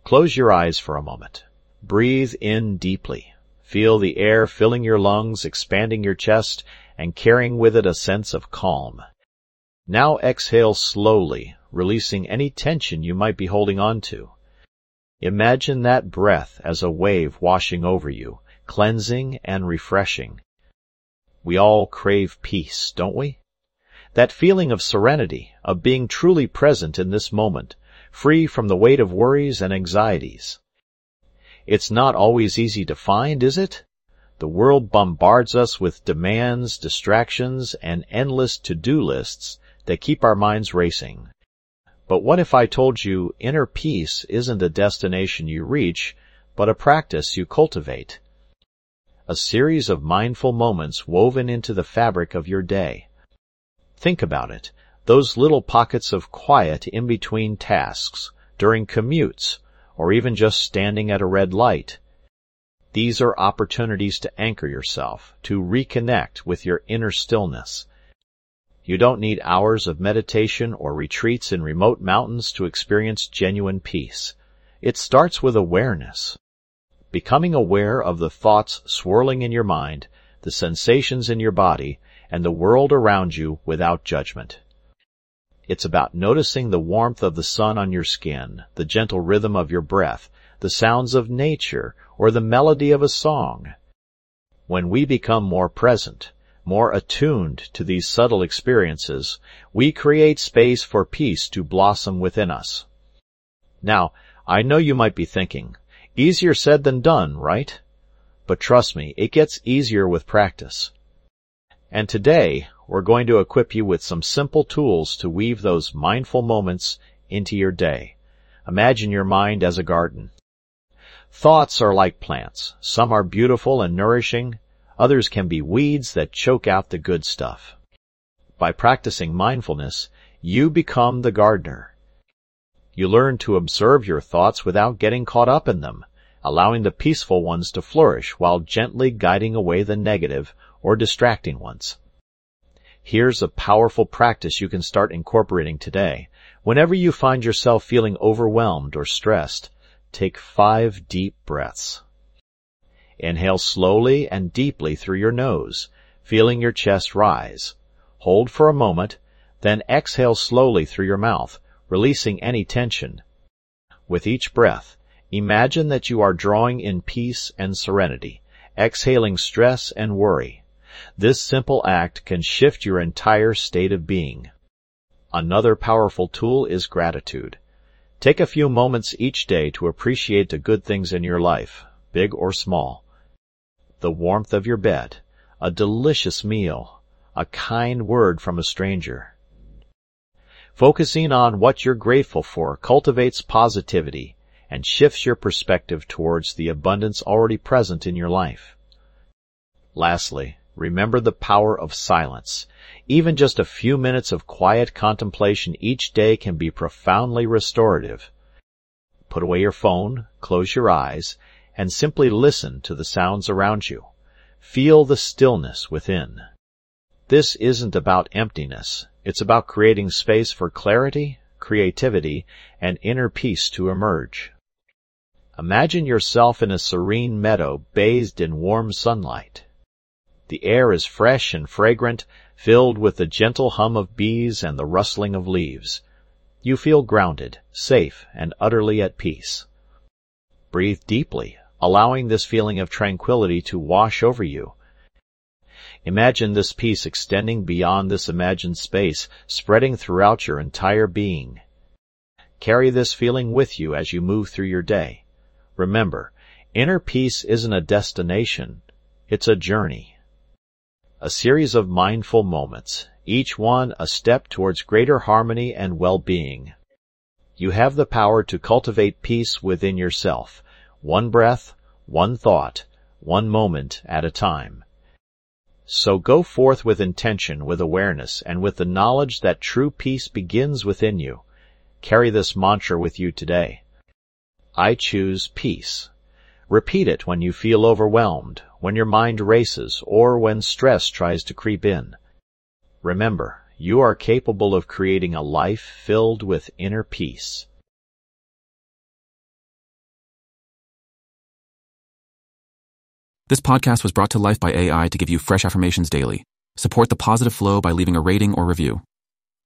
Close your eyes for a moment. Breathe in deeply. Feel the air filling your lungs, expanding your chest, and carrying with it a sense of calm. Now exhale slowly, releasing any tension you might be holding on to. Imagine that breath as a wave washing over you, cleansing and refreshing. We all crave peace, don't we? That feeling of serenity, of being truly present in this moment, free from the weight of worries and anxieties. It's not always easy to find, is it? The world bombards us with demands, distractions, and endless to-do lists that keep our minds racing. But what if I told you inner peace isn't a destination you reach, but a practice you cultivate? A series of mindful moments woven into the fabric of your day. Think about it, those little pockets of quiet in between tasks, during commutes, or even just standing at a red light. These are opportunities to anchor yourself, to reconnect with your inner stillness. You don't need hours of meditation or retreats in remote mountains to experience genuine peace. It starts with awareness. Becoming aware of the thoughts swirling in your mind, the sensations in your body, and the world around you without judgment. It's about noticing the warmth of the sun on your skin, the gentle rhythm of your breath, the sounds of nature, or the melody of a song. When we become more present, more attuned to these subtle experiences, we create space for peace to blossom within us. Now, I know you might be thinking, easier said than done, right? But trust me, it gets easier with practice. And today, we're going to equip you with some simple tools to weave those mindful moments into your day. Imagine your mind as a garden. Thoughts are like plants. Some are beautiful and nourishing. Others can be weeds that choke out the good stuff. By practicing mindfulness, you become the gardener. You learn to observe your thoughts without getting caught up in them, allowing the peaceful ones to flourish while gently guiding away the negative or distracting ones. Here's a powerful practice you can start incorporating today. Whenever you find yourself feeling overwhelmed or stressed, take 5 deep breaths. Inhale slowly and deeply through your nose, feeling your chest rise. Hold for a moment, then exhale slowly through your mouth, releasing any tension. With each breath, imagine that you are drawing in peace and serenity, exhaling stress and worry. This simple act can shift your entire state of being. Another powerful tool is gratitude. Take a few moments each day to appreciate the good things in your life, big or small. The warmth of your bed, a delicious meal, a kind word from a stranger. Focusing on what you're grateful for cultivates positivity and shifts your perspective towards the abundance already present in your life. Lastly, remember the power of silence. Even just a few minutes of quiet contemplation each day can be profoundly restorative. Put away your phone, close your eyes, and simply listen to the sounds around you. Feel the stillness within. This isn't about emptiness. It's about creating space for clarity, creativity, and inner peace to emerge. Imagine yourself in a serene meadow bathed in warm sunlight. The air is fresh and fragrant, filled with the gentle hum of bees and the rustling of leaves. You feel grounded, safe, and utterly at peace. Breathe deeply, allowing this feeling of tranquility to wash over you. Imagine this peace extending beyond this imagined space, spreading throughout your entire being. Carry this feeling with you as you move through your day. Remember, inner peace isn't a destination, it's a journey. A series of mindful moments, each one a step towards greater harmony and well-being. You have the power to cultivate peace within yourself, one breath, one thought, one moment at a time. So go forth with intention, with awareness, and with the knowledge that true peace begins within you. Carry this mantra with you today. I choose peace. Repeat it when you feel overwhelmed, when your mind races, or when stress tries to creep in. Remember, you are capable of creating a life filled with inner peace. This podcast was brought to life by AI to give you fresh affirmations daily. Support the positive flow by leaving a rating or review.